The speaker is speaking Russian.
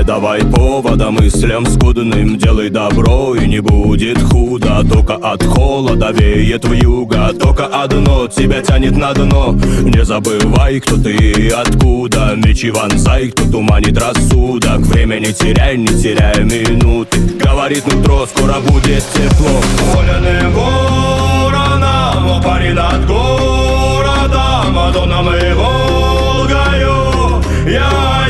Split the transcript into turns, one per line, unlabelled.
Не давай повода мыслям скудным, делай добро и не будет худо. Только от холода веет вьюга, только одно тебя тянет на дно. Не забывай, кто ты и откуда, мечи вонзай, кто туманит рассудок. Время не теряй минуты, говорит нутро, скоро будет тепло. Воленым воронам, пари над городом, Доном и Волгою я